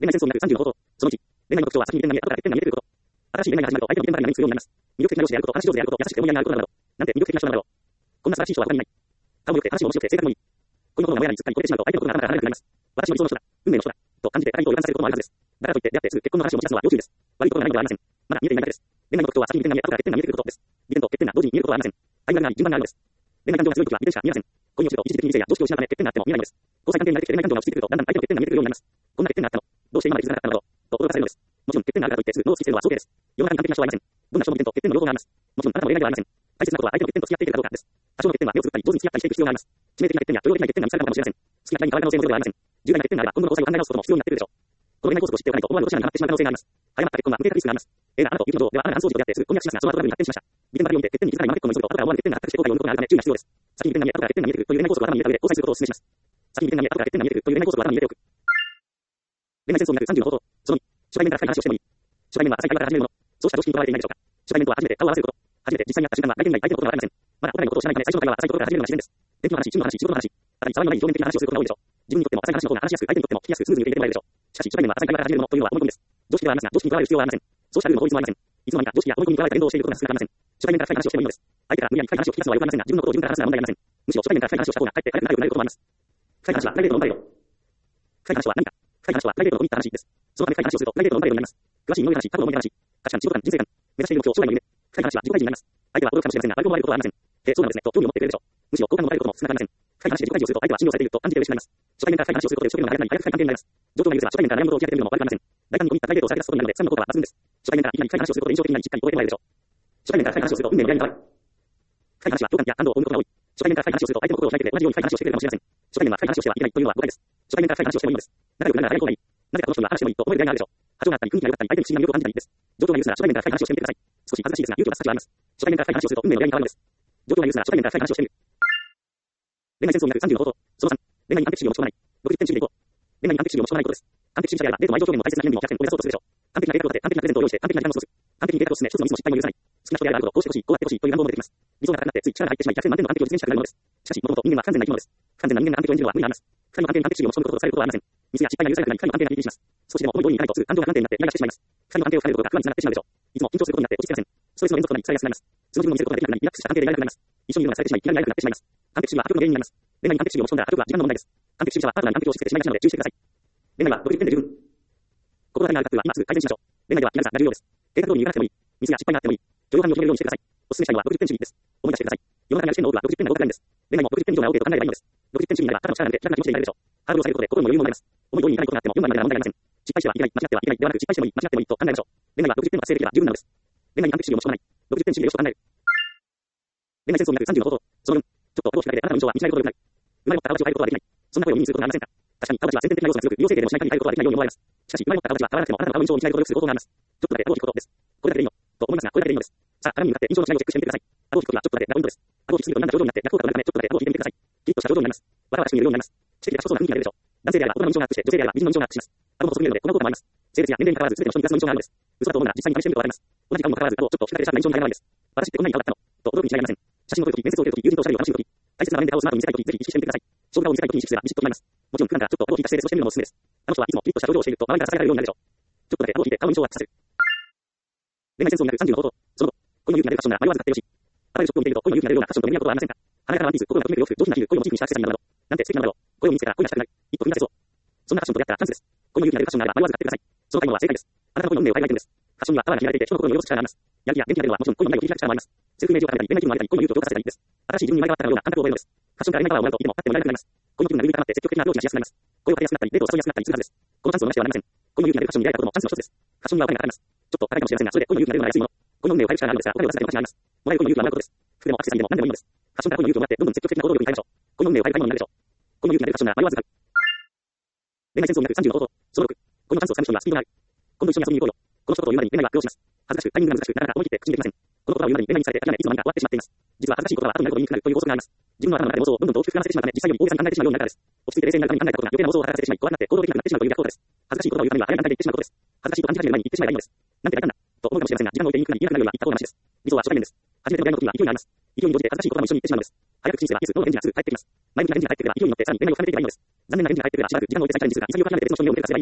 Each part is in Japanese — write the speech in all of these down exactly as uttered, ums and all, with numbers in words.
恋愛戦争になるさんじゅうの方法。そのいち、恋愛の特徴は先に恋愛に後から欠点が見えてくること。新しい恋愛が始まると相手の現場が見するようになります。魅力的な容姿であること、話し上手であること、優しくて思いやりがあることなど。なんて魅力的な人なんだろう。こんな素晴らしい人は他にいない。顔も良くて話も面白くて性格もいい。こういうことを名古屋にすっかり超えてしまうと相手のことが頭から離れなくなります。私も理想の人だ。運命の人だ。と感じて他人と油断させることもあるはずです。だからといって出会ってすぐ結婚の話を持ち出すのは要注意です。悪いことがないのではありません。まだ見えていないだけです。恋愛の特徴は先に見てが見え、後から欠点が見えてくることです。利点と欠点が同時に見えることはありません。タイミングがない順番があるのです。恋愛感情が強い時は利点しか見えません。恋に落ちると一時的に理性や常識を失うため欠点があっても見えないのです。交際関係に慣れてきて恋愛感情が落ち着いてくるとだんだん相手の欠点が見えてくるようになります。こんな欠点があったの。どうして今まで気づかなかったのだろう。と驚かされるのです。もちろん欠点があるからといってすぐ脳を突きつけるのは早計です。世の中に完璧な人はいません。どんな人も利点と欠点の両方があります。もちろんあなたも例外ではありません。大切なことは相手の欠点と付き合っていけるかどうかです。多少の欠点は目をつぶったり上手に付き合ったりしていく必要があります。致命的な欠点や許容できない欠点が見つかるかもしれません。好きな人に変わる可能性もゼロではありません。重大な欠点があれば今後の交際を考え直すことも必要になってくるでしょう。この恋愛法則を知っておかないと思わぬ落ち穴にはまってしまう可能性があります。早まった結婚は無計画リスクがあります。えー、あなたと雪の女王ではあなたの暗想時と出会ってすぐ婚約しますが、その後トラブルに発展しました。利点ばかりを見て欠点に気づかないまま結婚に結ぶと後から思わぬ欠点があったかし後悔を生むことがあるため注意が必要です。先に利点が見え、後から欠点が見えてくるという恋愛法則を頭に入れた上で交際することをお勧めします。先に利点が見え、後から欠点が見えてくるという恋愛法則を頭に入れておく。恋愛戦争になるさんじゅうの方法。そのに、初対面から深い話をしてもいい。初対面は浅い会話から始めるもの。そうした常識にとらわれていないでしょうか。初対面とは初めて顔を合わせること。初めて実際に会った瞬間は相手にない相手のことがわかりません。まだお互いのことを知らないため最初の会話は浅いところから始めるのが自然です。天気の話、地の話、仕事の話。またに、騒ぎのない表面的な話をすることが多いでしょう。自分にとっても浅い話の方が話しやすく、相手にとっても聞きやすくスムーズに受け入れてもらえるでしょう。しかし、初対面は浅い会話から始めるものというのは思い込みです。常識ではありますが、常識にとらわれる必要はありません。そうしたルールも法律もありません。いつの間にか常識や思い込みにとらわれた言動をしていることが少なくありません。初対面から深い話をしてもいいのです。相手から無理やり深い話を聞き出すのはよくありませんが、自分のことを自分から話すのは問題ありません。むしろ初対面から深い話をした方がかえって早く仲良くなれることもあります。深い話はプライベートの問題よ。深い話は何か。深い話はプライベートの込み入った話です。そのため深い話をするとプライベートの問題になります。詳しい身の上の話、過去の思い出話、価値観、仕事観、人生観、目指している目標、将来の夢。深い話は自己開示になります。相手は驚くかもしれませんが、あれもあることはありません。え、そうなんですね、と興味を持ってくれるでしょう。むしろ好感の持たれることも少なくありません。深い話で自己開示をすると相手は信用されていると感じて嬉しくなります。初対面から深い話をすることで一生懸命な早くなり、早く深い関係になります。状況が許せば初対面から悩むことを打ち明けてみるのも悪くありません。大胆に込み入ったプライベートをさらけ出すことになるので、つかむことは抜群です。初対面からいきなり深い話をすることで印象的なりしっかり覚えてもらえるでしょう。初対面から深い話をすると運命に出会いに変わる。深い話は共感や感動を生むことが多い。初対面から深い話をすると相手の心を開いて同じように深い話をしてくれるかもしれません。初対面は深い話をしてはいけないというのは誤解です。初対面から深い話をしてもいいのです。仲良くなるなら早い方がいい。なぜかこの人には話してもいいと思える出会いがあるでしょう。波長があったり、雰囲気が良かったり、相手に不思議な魅力を感じたりです。状況が許すなら初対面から深い話をしてみてください。少し恥ずかしいですが、勇気を出す価値はあります。初対面から深い話をすると運命の出会いに変わるのです。状況が許すなら初対面から深い話をしてみる。恋愛戦争になるさんじゅうの方法。そのさん、恋愛に完璧主義を持ち込まない。ろくじゅってん主義でいこう。恋愛に完璧主義を持ち込まないことです。完璧主義者であれば、デートの愛情表現も大切な記念日もひゃくえんを目指そうとするでしょう。完璧なデータとで完璧なプレゼントを用意して完璧な時間を過ごす。完璧にデータを進め、一つのミスも失敗も許さない。好きな人であればあるほど、こうしてほしい、こうやってほしいという願望も出てきます。理想が高くなってつい力が入ってしまい、ひゃくえん満点の完璧を実現したくなるものです。しかし、もともと人間は不完全な生き物です。不完全な人間が完璧を演じるのは無理があります。二人の関係に完璧主義を持ち込むこととされることはありません。ミスや失敗が許されなくなり、二人の関係がビリビリします。少しでも思い通りにいかないとすぐ感情が不安定になってイライラしてしまいます。二人の関係を深めることが不安につながってしまうでしょう。いつも緊張することになって落ち着けません。ストレスの連続となり疲れやすくなります。その自分を見せることができなくなり、リラックスした関係でいられなくなります。一緒にいるのがされてしまい、いきなり会えなくなってしまいます。完璧主義は破局の原因になります。恋愛に完璧主義を持ち込んだら破局は時間の問題です。完璧主義者はパートナーに完璧を押し付けてしまいがちなので注意してください。恋愛はろくじゅってんで十分。心当たりがある方は今すぐ改善しましょう。恋愛では気軽さが重要です。計画通りにいかなくてもいい。ミスや失敗があってもいい。許容範囲を決めるようにしてください。おすすめしたいのはろくじゅってん主義です。思い出してください。世の中にある試験の多くはろくじゅってんが合格ラインです。恋愛もろくじゅってん以上が OK と考えればいいのです。ろくじゅってん主義になればただの力なので気楽な気持ちでいられるでしょう。ハードルを下げることで心にも余裕も生まれます。思い通りにいかないことがあってもよんばんまでなら問題ありません。失敗してはいけない、間違ってはいけないではなく失敗してもいい、間違ってもいいと考えましょう。恋愛はろくじゅってんの達成できれば十分なのです。恋愛に完璧主義を持ち込まない。ろくじゅってん主義でよしと考える。恋愛戦争になるさんじゅうの方法。そのよん、ちょっと心を開いてあなたの印象は見違えることが良くなる。生まれ持った形を変えることはできない。そんな声を耳にすることがありませんか。確かに形は先天的な要素が強く、美容整形でもしない限り変えることはできないように思われます。しかし生まれ持った形は変わらなくてもあなたの顔の印象を見違えることをよくする方法があります。ちょっとだけ顎を引くことです。これだけでいいのと思いますが、これだけでいいのです。さあ、鏡に向かって印象の違いをチェックしてみてください。顎を引くことはちょっとだけがポイントです。顎を引きすぎるとなんか上手になって逆効果が生まれるためちょっとだけ顎を引いてみてください。キリッとした表情になります。わらわらしく見えるようになります。知的で賢そうな雰囲気が出るでしょう。男性であれば大人の印象がアップして、女性であれば美人の印象がアップします。顎も細く見えるのでこんなこともあります。性別や年齢に関わらず全ての人にプラスの印象があるのです。嘘だと思うなら実際に試してみるとわかります。同じ顔も関わらず顎をちょっと引かれてシャープな印象に変えられないです。私ってこんなに顔だったのと驚くに違いありません。写真を撮るとき、面接を受けるとき、友人とおしゃべりを楽しむとき、大切な場面で顔をスマートに見せたいとき、ぜひ意識してみてください。勝負顔を見せたいときに意識すればビシッと決まります。もちろん普段からちょっと顎を引いた姿勢で過ごしてみるのもおすすめです。あの人はいつもキリッとした表情をしていると周りから支えられるようになるでしょう。ちょっとだけ顎を引いて顔の印象をアップさせる。恋愛戦争になるさんじゅうの方法。その後、恋の勇気が出るファッションなら迷わず買ってほしい。あらゆるショップを見ていると恋の勇気が出るようなファッションと目に合うことはありませんか。華やかなワンピース、心がときめく洋服、上品な皮膚、恋をモチーフにしたアクセサリーなど、なんて素敵なのだろう。恋を見つけたら恋がしたくなる。一歩踏み出せそう。そんなファッションと出会ったらチャンスです。恋の勇気が出るファッションならば迷わず買ってください。その買い物は正解です。あなたの恋の運命を変えるアイテムです。ファッションにはパワーが秘められていて人の心に及ぼす力があります。やる気や元気が出るのはもちろん恋の愛を切り開く力もあります。セルフイメージを高めたり、恋愛気分を上げたり、恋の勇気を強化させたりです。新しい自分に生まれ変わったかのような感覚を覚えるのです。ファッションから恋愛パワーをもらうといてもあってもいられなくなります。恋の気分が上に高まって積極的なアプローチがしやすくなります。声をかけやすくなったり、デートを誘いやすくなったりするはずです。このチャンスを逃してはなりません。恋の勇気が出るファッションに出会えたこともチャンスの一つです。ファッションにはお金がかかります。ちょっと高いかもしれませんが、それで恋の勇気が出るのは安いもの。恋の運命を変える力があるのですが、お金を出させても価値があります。もらえる恋の勇気はもらうことです。服でもアクセサリーでも何でもいいのです。ファッションから恋の勇気をもらってどんどん積極的な行動力に変えましょう。恋の運命を変える買い物になるでしょう。恋の勇気が出るファッションなら迷わず買う。恋愛戦争になるさんじゅうの方法。そのろく、恋のチャンスをつかむ人にはスピードがある。今度一緒に遊びに行こうよ。この一言を言うまでに恋愛は苦労します。恥ずかしく、タイミングが難しく、なかなか思い切って口にできません。この言葉を言うまでに恋愛に伝えて諦め、いつの間にか終わってしまっています。実は恥ずかしいことは後になるほど言いにくくなるという法則があります。自分の頭の中で妄想をどんどんと大きく膨らませてしまうため、実際より大げさに考えてしまうようになるからです。落ち着いて冷静になるために考えたことが余計な妄想を働かせてしまい、怖くなって行動できなくなってしまうという逆効果です。恥ずかしいことを言うためには早めに考えて言ってしまうことです。恥ずかしいと感じ始める前に言ってしまえばいいのです。なんて大胆だと思うかもしれませんが、時間を置いて言いにくくなり言いなくなるような言った方がマシです。理想は初対面です。初めての出会いの時には勢いがあります。勢いに乗じて恥ずかしい言葉も一緒に言ってしまうのです。早く口にすればイエス、ノーの返事がすぐ返ってきます。前向きな返事が返ってくれば勢いに乗ってさらに恋愛を深めていけばいいのです。残念な返事が返ってくればしばらく時間を置いて再チャレンジするが、潔く離れて別の人に目を向けさせればいいのです。恥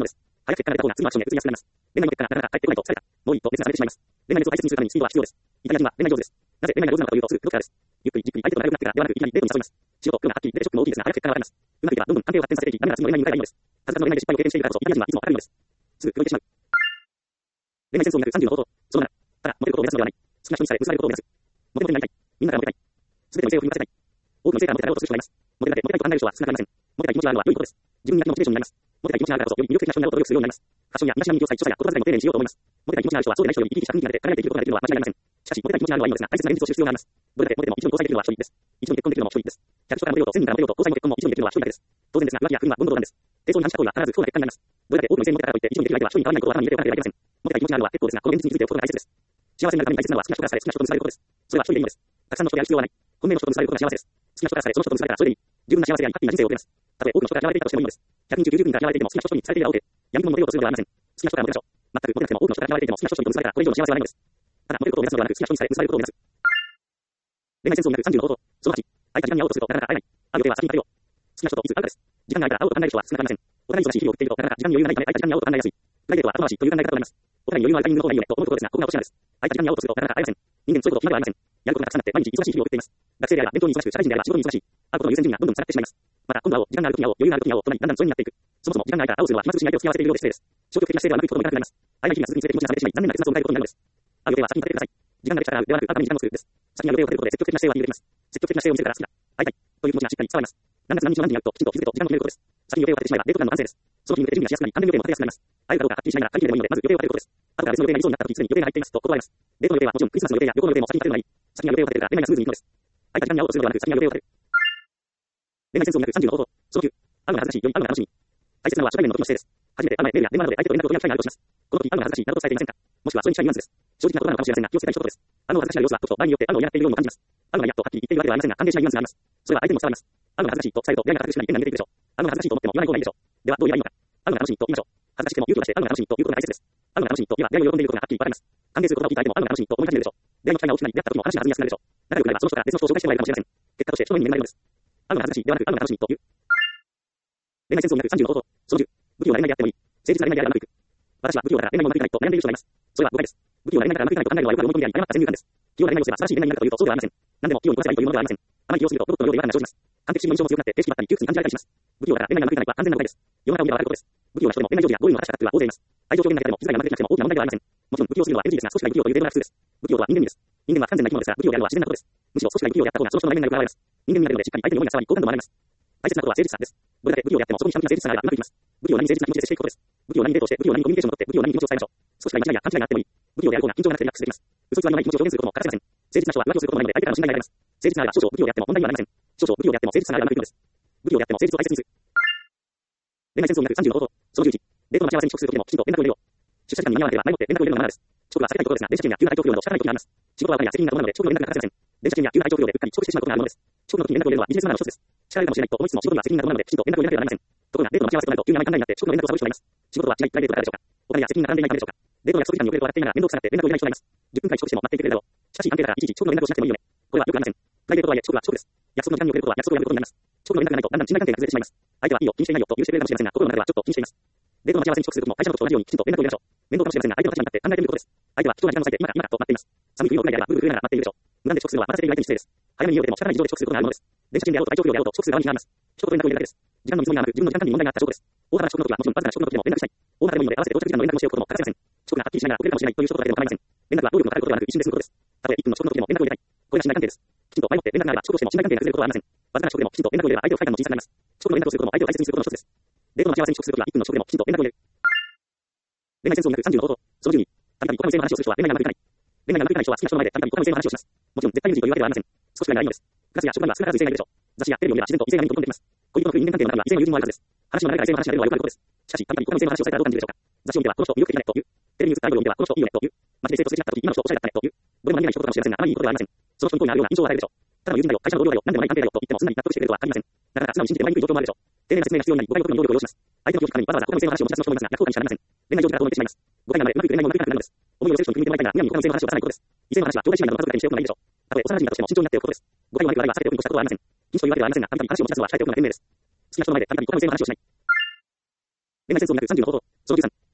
早く結果が出た方が次のアクションへ移りやすくなります。恋愛の結果がなかなか返ってこないとされた。もういいと別にされてしまいます。恋愛熱を大切にするためにスピードは必要です。イタリア人は恋愛上手です。なぜ恋愛が上手なのかというと、すぐ動くからです。ゆっくりじっくり相手と仲良くなってからではなく、いきなりデートに誘います。仕事、量がはっきり出てショックも大きいですが、早く結果がわかります。うまくいけばどんどん関係を発展させていき、涙が次の恋愛に向かえばいいのです。数々の恋愛で失敗を経験しているからこそ、イタリア人はいつも明るいのです。すぐ動いてしまう。恋愛戦争になるさんじゅうの方法。そのなな。ただ、モテることを目指すのではない。好きな人にさえ結ばれることを目指す。モテモテになりたい。みんなからモテたい。すべての異性を振り回せたい。多くの異性からモテたろうとする人がいます。モテたい、モテたいと考える人は少なくありません。モテたい気持ちがあるのは良いことです。自分にだけモチベーションになります。モテたい気持ちがあるからこそ、より魅力的な人になろうと努力するようになります。ファッションや身だしなみに気を使い、所作や言葉遣いも丁寧にしようと思います。モテたい気持ちがある人はそうでない人より生き生きした雰囲気が出て輝いていることができるのは間違いありません。しかし、モテたい気持ちがあるのはいいのですが、大切な現実を知る必要があります。どれだけモテても一度に交際できるのは一人です。一度に結婚できるのも一人です。ひゃく人からモテようとせんにんからモテようと交際も結婚も一度にできるのは一人だけです。当然ですが、浮気や不倫は言語道なんです。低層に反射行為は必ず不幸な結果になります。どれだけ多くの異性にモテたからといって一度にできる相手は一人に変わらないことを頭に入れておかなければいけません。モテたい気持ちがあるのは結構ですが、この現実に気づいておくことが大切です。幸せになるために大切なのは好きな人からされ、好きな人と結ばれることです。それは一人でいいのです。たくさんの人である必要はない。本命の人と結ばれることが幸せです。好きな人からされ、その人と結ばれたらそれでいい。十分な幸せやハッピーな人生を送れます。たとえ多くの人から嫌われていたとしてもいいのです。ひゃくにん中きゅうじゅうにんから嫌われていても好きな人にされていれば OK。闇雲にモテようとするのではありません。好きな人からモテましょう。全くモテなくても多くの人から嫌われていても好きな人に結ばれたらこれ以上の幸せはないのです。ただ、モテることを目指すのではなく、好きな人にさえ結ばれることを目指す。恋愛戦争になるさんじゅうの方法。そのはち。相手が時間に会おうとするとなかなか会えない。会う予定は先に立てよう。好きな人といつ会うかです。時間が空いたら会おうと考える人は少なくありません。お互い忙しい日々を送っているとなかなか時間に余裕がないため、相手が時間に会おうと考えやすい。プライベートは後回しという考え方となります。お互いに余裕のあるタイミングの方がいいよねと思うところですが、ここが落とし穴です。相手が時間に会おうとするとなかなか会えません。人間のそういうこと暇ではありません。やることがたくさんあって毎日忙しい日々を送っています。学生であれば勉強に忙しく、社会人であれば仕事に忙しい。会うことの優先順位がどんどん下がってしまいます。また、今度会おう、時間がある時に会おう、余裕がある時に会おうとなり、だんだん疎遠になっていく。そもそも時間が空いたら会うするのは暇つぶしに相手を付き合わせているようで失礼です。消極的な姿勢ではうまくいくこともなくなります。会えない日々が続きにつれて気持ちが冷めてしまい、残念な結末を迎えることになるのです。会う予定は先に立ててください。時間ができたら会うではなく、会うために時間を作るです。先に予定を立てることで積極的な姿勢は握れます。積極的な姿勢を見せるから好きだ。会いたい。という気持ちがしっかり伝わります。何月何日の何時に会うときちんと気づくと時間を決めることです。先に予定を立ててしまえばデートプランの完成です。その日に向けて準備がしやすくなり、完全予定も立てやすくなります。会えるかどうかはっきりしないなら会議でもいいので、まず予定を立てることです。後から別の予定がいそうになった時、すでに予定が入っていますと断ります。デートの予定はもちろんクリスマスの予定や旅行の予定も先に立てるのがいい。先に予定を立てるから恋愛がスムーズにいくのです。相手が時間に会おうとするのではなく、先に予定を立てる。恋愛戦争になるさんじゅうの方法。そのきゅう。会うのが恥ずかしいより会うのが楽しみ。大切なのは初対面の時の姿勢です。初めて会う前、メールや電話などで相手と連絡を取り合いたいなどとします。この時会うのが恥ずかしいなどと伝えていませんか？もしくはそれに近いニュアンスです。正直なことなのかもしれませんが、気をつけたい一言です。会うのが恥ずかしいな様子は時と場合によって会うのを嫌っているようにも感じます。会うのが嫌とはっきり言っているわけではありませんが、関係しないニュアンスがあります。それは相手にも伝わります。会うのが恥ずかしいと伝えると恋愛が固くしない変な逃げていくでしょう。会うのが恥ずかしいと思っても言わない方がいいでしょう。ではどう言えばいいのか。会うのが楽しいと言いましょう。恥ずかしくても勇気を出して会うのが楽しいということが大切です。会うのが楽しいと言えば出会いを喜んでいることがはっきりわかります。歓迎する言葉を聞いた相手も会うのが楽しいと思い始めるでしょう。出会いの機会が大きくなり、出会った時も話が弾みやすくなるでしょう。仲良くなればその人から別の人を紹介してもらえるかもしれません。結果として人の目に恵まれるのです。会うのが恥ずかしいではなく会うのが楽しいという。恋愛戦争になるさんじゅうの方法。そのじゅう。不器用な恋愛であってもいい。誠実な恋愛であればうまくいく。私は不器用だから恋愛もうまくいかないと悩んでいる人がいます。それは誤解です。不器用な恋愛だからうまくいかないと考えるのはよくある思い込みであり、誤った先入観です。器用な恋愛をすれば素晴らしい恋愛になるかというとそうではありません。何でも器用にこなせばいいというものではありません。あまり器用すぎるとロボットのようで違和感が生じます。完璧主義の印象も強くなって定式ばったり窮屈に感じられたりします。不器用だから恋愛がうまくいかないは完全な誤解です。世の中を見ればわかることです。不器用な人でも恋愛上手やゴールの果たした方は大勢います。愛情表現だけでも気遣いがうまくできなくても大きな問題ではありません。もちろん不器用すぎるのは エヌジー ですが、少しが不器用という例外が普通です。不器用とは人間味です。人間は不完全な生き物ですが、不器用であるのは自然なことです。むしろ少しが不器用であった方がその人の内面がよく現れます。人間味が出るのでしっかり相手に思いが伝わり好感度も上がります。大切なことは誠実さです。どれだけ不器用であってもそこに完璧な誠実さがあればうまくいきます。不器用なに誠実な気持ちで接していくことです。不器用なにデートをして、不器用なにコミュニケーションをとって、不器用なに気持ちを伝えましょう。少しが間違いや勘違いがあってもいい。不器用である方が緊張がなくてリラックスできます。嘘偽りのない気持ちを表現することも欠かせません。誠実な人は浮気をすることもないので相手からの信頼が得られます。誠実なら少々不器用であっても問題はありません。少々不器用であっても誠実さがあればうまくいくのです。不器用であっても誠実を大切にする。恋愛戦争になるさんじゅうの方法。そのじゅういち。デートの待ち合わせに遅刻するときでもきちんと連絡を入れよう。出社時間に間に合わなければ前もって連絡を入れるのがマナーです。遅刻は避けたいことですが、電車券や急な体調不良など仕方ない時があります。仕事は他や責任が伴うので遅刻の連絡が欠かせません。電車券や急な体調不良でうっかり遅刻してしまうことがあるものです。遅刻の時に連絡を入れるのはビジネスマナーの一つです。叱られるかもしれないと思いつつも仕事には責任が伴うのできちんと連絡を入れなければなりません。ところがデートの待ち合わせとなると急な前考えになって遅刻の連絡をサボる人がいます。仕事は違いプライベートだからでしょうか。お金や責任が絡んでいないからでしょうか。デートの約束時間に遅れると笑っていながら面倒くさがって連絡を入れない人がいます。じゅっぷんくらい遅刻しても待っていてくれるだろう。しかし関係だからいちいち遅刻の連絡をしなくてもいいよね。これはよくありません。プライベートとはいえ遅刻は遅刻です。約束の時間に遅れることは約束を破ることになります。遅刻の連絡がないとだんだん信頼関係が崩れてしまいます。相手はいいよ気にしていないよと許してくれるかもしれませんが、心の中ではちょっと気にしています。デートの待ち合わせに遅刻するときも会社のことと同じようにきちんと連絡を入れましょう。面倒かもしれませんが相手の立場になって考えてみることです。相手は貴重な時間を割いて今か今かと待っています。寒い冬の屋外であればブルブルながら待っているでしょう。無断で遅刻するのは待たせている相手に失礼です。早めに家を出ても仕方ない事情で遅刻することがあるものです。電車賃であろうと体調不良であろうと遅刻する側に批判があります。一言連絡を入れるだけです。時間の見積もりがなく自分の時間管理に問題があった証拠です。大幅な遅刻の時はもちろんわずかな遅刻の時でも連絡したい。大幅でもいいので合わせて到着時間の連絡をしておくことも欠かせません。遅刻がはっきりしながら遅れるかもしれないという一言だけでも構いません。連絡は労力のかかることではなく一瞬で済むことです。たとえいっぷんの遅刻の時でも連絡を入れたい。これが信頼関係です。きちんと前もって連絡があれば遅刻をしても信頼関係が崩れることはありません。わずかな遅刻でもきちんと連絡を入れれば相手の不快感も小さくなります。遅刻の連絡をすることも相手を大切にすることの一つです。デートの待ち合わせに遅刻するときはいっぷんの遅刻でもきちんと連絡を入れる。恋愛戦争になるさんじゅうの方法。そのじゅうに。たびたび他の異性の話をする人は恋愛がうまくいかない。恋愛がうまくいかない人は好きな人の前でたびたび他の異性の話をします。もちろん絶対 エヌジー というわけではありません。少しくらいならいいのです。部活や職場には少なからず異性がいるでしょう。雑誌やテレビを見れば自然と異性が目に飛び込んできます。恋人の人間関係の中には異性の友人もあるはずです。話の流れから異性の話が出るのはよくあることです。しかし、たびたび他の異性の話をされたらどう感じるでしょうか。雑誌を見てはこの人魅力的だねという。テレビに映ったアイドルを見てはこの人いいよねという。街で生徒すれ違った時今の人おしゃれだったねという。どれも何々一言かもしれませんが、あまりいいことではありません。その人に興味のあるような印象を与えるでしょう。ただの友人だよ、会社の同僚だよ、何でもない関係だよと言ってもすんなり納得してくれるとは限りません。なかなか素直に信じてもらいにくい状況もあるでしょう。丁寧な説明が必要になり、誤解を解くのに労力を要します。相手の気持ちのためにわざわざ他の異性の話を持ち出すのも人もいますが、逆効果にしかなりません。恋愛上手だと思ってしまいます。誤解なので、うまくいく恋愛もうまくいかなくなるのです。思いを寄せる人に組みてもらいたいが、無理に他の異性の話を出さないことです。異性の話は兄弟姉妹などの家族だけにしておくのがいいでしょう。たとえ幼馴染だとしても慎重になっておくことです。誤解を招く悪いは避けておくに越したことはありません。禁止というわけではありませんが、たびたび話を持ち出すのは控えておくのが賢明です。好きな人の前でたびたび他の異性の話をしない。恋愛戦争になるさんじゅうの方法。そのじゅうさん。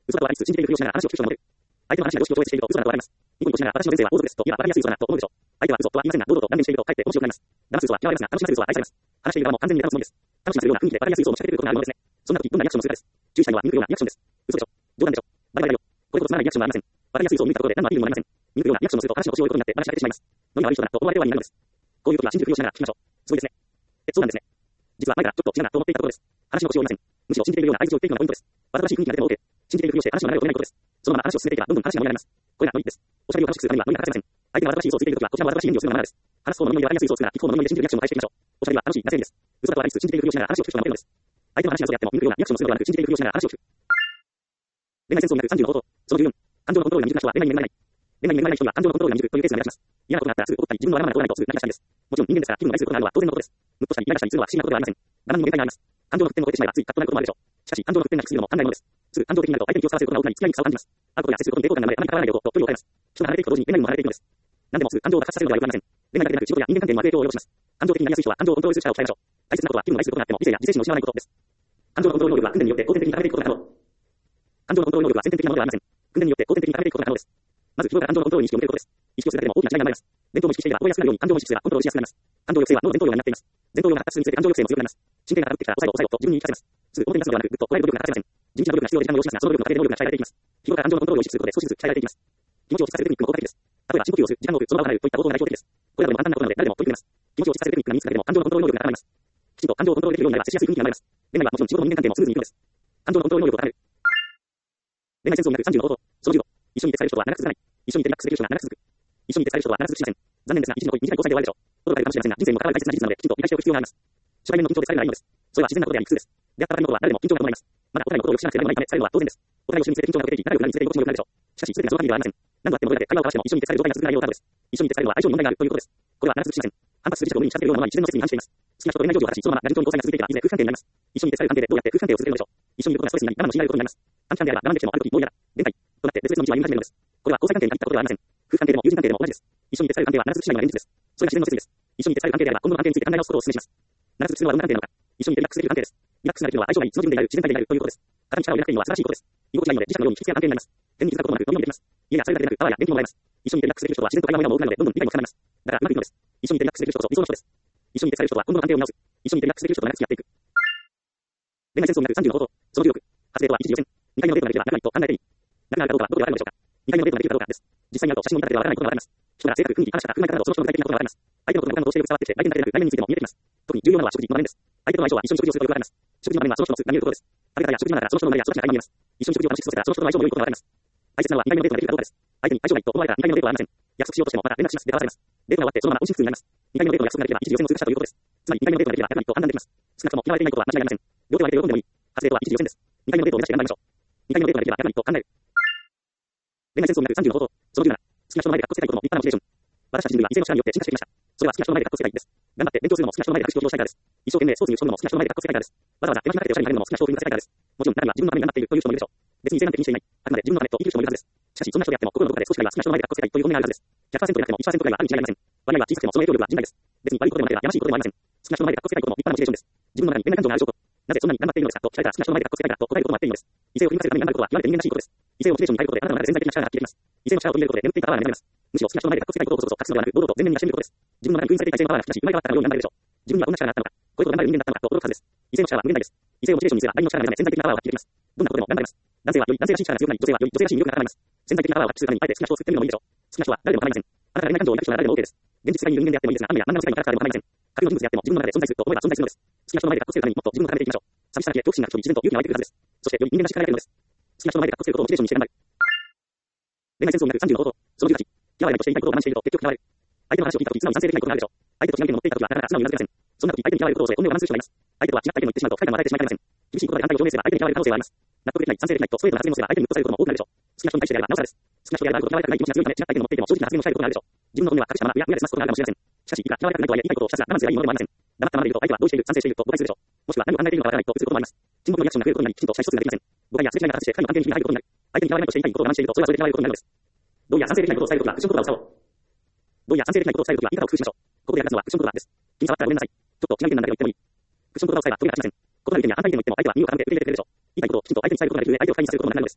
嘘だとは言いつつ信じているふりをしながら話を聞く人もいる。相手の話や常識を超越していると嘘だと笑われます。ニコニコしながら私の前世は王族ですと言えば笑いやすい嘘だなと思うでしょう。相手は嘘とは言いませんが、堂々と断言しているとかえって面白くなります。騙す嘘は嫌われますが、楽しませる嘘は愛されます。話している側も完全に騙すつもりです。楽しませるような雰囲気で笑いやすい嘘を持ちかけてくることがあるものですね。そんな時、どんなリアクションをするかです。注意したいのは見抜くようなリアクションです。嘘でしょ。冗談でしょ。バリバリだよ。これほどつまらないリアクションはありません。笑いやすい嘘を見抜いたところで何のアピールもありません。見抜くようなリアクションをすると話の腰を追い込みになって話しかけてしまいます。ノリが悪い人だなと思われて終わりになるのです。こういう時は信じるふりをしながら聞きましょう。すごいですね。え、そうなんですね。実は前からちょっと違うなと思っていたところです。話の腰を追いません。むしろ信じているような相槌を言っていくのがポイントです。わざとらしい雰囲気が出ても OK。信じているふりをして話の流れを止めないことです。そのまま話を進めていけばどんどん話が盛り上がります。これがノリです。おしゃべりを楽しくするためにはノリが欠かせません。相手がわざとらしい嘘をついているときはこちらもわざとらしい演技をするのがマナーです。話す方のノリで笑いやすい嘘をつくなら聞く方のノリで信じるリアクションを返していきましょう。おしゃべりは楽しいなせいです。嘘だと笑いつつ信じているふりをしながら話を聞く人がモテるのです。相手の話が嘘であっても見抜くようなリアクションをするのではなく信じているふりをしながら話を聞く。恋愛戦争になるさんじゅうの方法。そのじゅうよん。感情のコントロールが未熟な人は恋愛に恵まれない。恋愛に恵まれない人には感情のコントロールが未熟というケースが目立ちます。嫌なことがあったらすぐ怒ったり自分のわがままな行動をする何がしたいです。もちろん人間ですから気分が害することがあるのは当然のことです。ムッとしたりイライラしたりするのは不思議なことではありません。我慢にも限界があります。感情の沸点を超えてしまえばついカッとなることもあるでしょう。しかし感情の沸点が低すぎるのも考えものです。すぐ感情的になると相手に気を使わせることが多くなり付き合いに差を感じます。会うことや接することに抵抗感が生まれあまり関わらないでおこうと距離を変えます。人が離れていくと同時に恋愛にも離れていくのです。何でもすぐ感情を爆発させるのではよくありません。恋愛だけでなく仕事や人間関係にも悪影響を及ぼします。感情的になりやすい人は感情をコントロールする力を鍛えましょう。大切なことは気分を害することがあっても理性や自制心を失わないことです。感情のコントロール能力は訓練によって後天的に高めていくことが可能。感情のコントロール能力は先天的なものではありません。訓練によって後天的に高めていくことが可能です。まず日頃から感情のコントロールに意識を向けることです。意識をするだけでも大きな違いが生まれます。伝統も意識していれば覚えやすくなるように感情も意識すればコントロールしやすくなります。感情抑制は脳の伝統量になっています。伝統量が発達するにつれて感情抑制も強くなります。神経が高ぶってきたら抑えろ抑えろと自分に言い聞かせます。すぐ表に出すのではなくぐっとこらえる努力が欠かせません。地道な努力が必要で時間を要しますが、その努力のおかげで能力が鍛えられていきます。日頃から感情のコントロールを意識することで少しずつ鍛えられていきます。気持ちを落ち着かせるテクニックも効果的です。例えば深呼吸をする、時間を置く、その場を離れるといった方法が代表的です。これらでも簡単なことなので誰でも取り組めます。気持ちを落ち着かせるテクニックが身につくだけでも感情のコントロール能力が高まります。きちんと感情をコントロールできるようになれば接しやすい雰囲気が生まれます。恋愛はもちろん仕事も人間関係もスムーズにいくのです。感情のコントロール能力を高める。恋愛戦争になるさんじゅうの方法。そのじゅうご。一緒にいて疲れる人は長く続かない。一緒にいてリラックスできる人が長く続く。一緒にいて疲れる人は長く続きません。残念ですが、一時の恋、短い交際で終わるでしょう。驚かれるかもしれませんが、人生にも関わる大切な事実なので、きちんと理解しておく必要があります。初対面の緊張で疲れるのはいいのです。それは自然なことであり苦痛です。出会ったばかりの頃は誰でも緊張が伴います。まだお互いのことをよく知らなくて何もないため疲れるのは当然です。お互いを信じて緊張が出ていき、仲良くなり続ける動きも良くなるでしょう。しかし、すべてがその限りではありません。何度あってもどれだけ会話を交わしても一緒にいて疲れる状態が続く内容なのです。一緒にいて疲れるのは相性に問題があるということです。これは長続きしません。反発する磁石を無理に近づけるようなものに自然の摂理に反しています。好きな人と恋愛状況を果たし、そのままラジオに交際が続いていけば、いずれ夫婦関係になります。一緒にいて疲れる関係でどうやって夫婦関係を続けるのでしょう。一緒にいることがストレスになり、我慢のしないことになります。短期間であれば我慢できてもある時もう嫌だ。限界。となって別々の道を歩み始めるのです。これは交際関係に限ったことではありません。夫婦関係でも友人関係でも同じです。一緒にいて疲れる関係は長続きしないのが現実です。それが自然の摂理です。一緒にいて疲れる関係であれば今後の関係について考え直すことをお勧めします。長続きするのはどんな関係なのか。一緒にいてリラックスできる関係です。リラックスができるのは相性がいい、その自分である、自然体であるということです。肩に力を入れなくていいのは素晴らしいことです。居心地がいいので自社のように引きつけ合う関係になります。天に気づくこともなく飲み込んできます。家やそれだけでなくパワーや元気もらえます。一緒にいてリラックスできる人は自然と会話も多くなるのでどんどん理解も深まります。だからうまくいくのです。一緒にいてリラックスできる人こそ理想の人です。一緒にいて疲れる人は今後の関係を見直す。一緒にいてリラックスできる人と長く付き合っていく。恋愛戦争になるさんじゅうの方法。そのじゅうろく。発令とは一時優先。二回目のデートができれば仲がいいと考えていい。仲があるかどうかはどこでわかるのでしょうか。二回目のデートができるかどうかです。実際に会うと写真を見ただけではわからないことがわかります。人が性格、雰囲気、話し方、振る舞い方などその人の具体的なことがわかります。相手のことが他のことをしている伝わってきて、相手だけでなく内面についても見えてきます。特に重要なのは食事の場面です。相手との相性は一緒に食事をするとよくわかります。食事の場面はその人の素が見えるところです。食べ方や食事ながらその人の前や育ちが垣間見えます。一緒に食事を楽しく過ごせたらその人の相性も良いことがわかります。大切なのは二回目のデートができるかどうかです。相手に相性がいいと思われたら二回目のデートはありません。約束しようとしてもまた連絡しますで交わされます。デートが終わってそのまま音信不通になります。二回目のデートの約束ができれば一時優先の通過したということです。つまり二回目のデートができれば仲がいいと判断できます。少なくとも嫌われていないことは間違いありません。両手を挙げて喜んでもいい。発令とは一時優先です。二回目のデートを目指して頑張りましょう。二回目のデートができれば仲がいいと考える。恋愛戦争になるさんじゅうの方法。そのじゅうなな。好きな人の前で格好つけたいことも立派なモチベーション。私たち人類は異性の力によって進化してきました。それは好きな人の前で格好つけたいです。頑張って勉強するのも好きな人の前で格好したいからです。一生懸命スポーツに打ち込むのも好きな人の前で格好つけたいからです。わざわざ手間暇かけておしゃれになるのも好きな人を振り向かせたいからです。もちろん中には自分のために頑張っているという人もいるでしょう。別に異性なんて気にしていない。あくまで自分のためと生きる人もいるはずです。しかしそんな人であっても心のどこかで少しぐらいは好きな人の前で格好つけたいという本音があるはずです。ひゃくパーセントでなくてもいちパーセントくらいはあるに違いありません。割合は小さくてもその影響力は甚大です。別に悪いことでもなければやましいことでもありません。好きな人の前で格好つけたいことも立派なモチベーションです。自分の中に変な感情がある証拠。なぜそんなに頑張っているのですかと聞かれたら好きな人の前で格好つけたいからと答えることもあっていいのです。異性を振り向かせるために頑張ることは極めて人間らしいことです。異性をモチベーションに変えることであなたの中で潜在的な力が発揮できます。異性の力を取り入れることで眠っていたパワーが目覚めます。むしろ好きな人の前で格好つけたいことをこそこそ隠すのではなく堂々と前面に出してみることです。自分の中に封印されていた異性のパワーが吹き出し生まれ変わったかのように頑張れるでしょう。自分にはこんな力があったのか、こういうこと頑張る人間だったのかと驚くはずです。異性の力は無限大です。異性をモチベーションにすれば第二の力が目覚め潜在的なパワーを発揮できます。どんなことでも頑張れます。男性はより男性らしい力が強くなり、女性はより女性らしい魅力が高まります。潜在的なパワーを発揮するためにあえて好きな人を作ってみるのもいいでしょう。好きな人は誰でも構いません。あなたが恋愛感情を抱く人は誰でも OK です。現実世界にいる人間であってもいいですが、雨や漫画の世界のキャラクターでも構いません。架空の人物であっても自分の中で存在すると思えば存在するのです。好きな人の前で格好つけるためにもっと自分を高めていきましょう。寂しさだけ恐怖心が人に自然と勇気が湧いてくるはずです。そしてより人間らしく輝けるのです。好きな人の前で格好つけることをモチベーションにして頑張る。恋愛戦争になるさんじゅうの方法。そのじゅうはち。嫌われないとしていないことを我慢していると結局嫌われる。相手の話を聞いたとき素直に賛成できないことがあるでしょう。相手と違う意見を持っていたときはなかなか素直にうなずけません。そんなとき相手に嫌われることを恐れ本音を我慢する人がいます。相手とは違った意見を言ってしまうと不快感を与えてしまいかねません。厳しいことで反対を表明すれば相手に嫌われる可能性はあります。納得できない、賛成できないとストレートな発言をすれば相手にムッとされることも多くなるでしょう。好きな人に対してであればなおさらです。好きな人であればあるほど嫌われたくない気持ちが強いため違った意見を持っていても正直な発言をしたいことがあるでしょう。自分の本音は隠したままうやむやで済ますことがあるかもしれません。しかしいくら嫌われたくないとはいえ言いたいことをひたすら我慢すればいいものでもありません。黙ったままでいると相手は同意している、賛成していると誤解するでしょう。もしくは何を考えているのかわからないと映ることもあります。沈黙のリアクションが増えることになり、きちんとした意思疎通ができません。誤解やすれ違いが発生して二人の関係にひびが入ることになる。相手に嫌われないとしていたいことを我慢しているとそれはそれで嫌われることになるのです。同意や賛成できないことを伝えるときはクッション言葉を使おう。同意や賛成できないことを伝えるときは言い方を工夫しましょう。ここで役立つのはクッション言葉です。気に障ったらごめんなさい。ちょっと違う意見なんだけど言ってもいい。クッション言葉を使えば取りが立ちません。異なる意見や反対意見を言っても相手は身を固めて受け入れてくれるでしょう。言いたいことをきちんと相手に伝えることができる上、相手を不快にさせることもなくなるのです。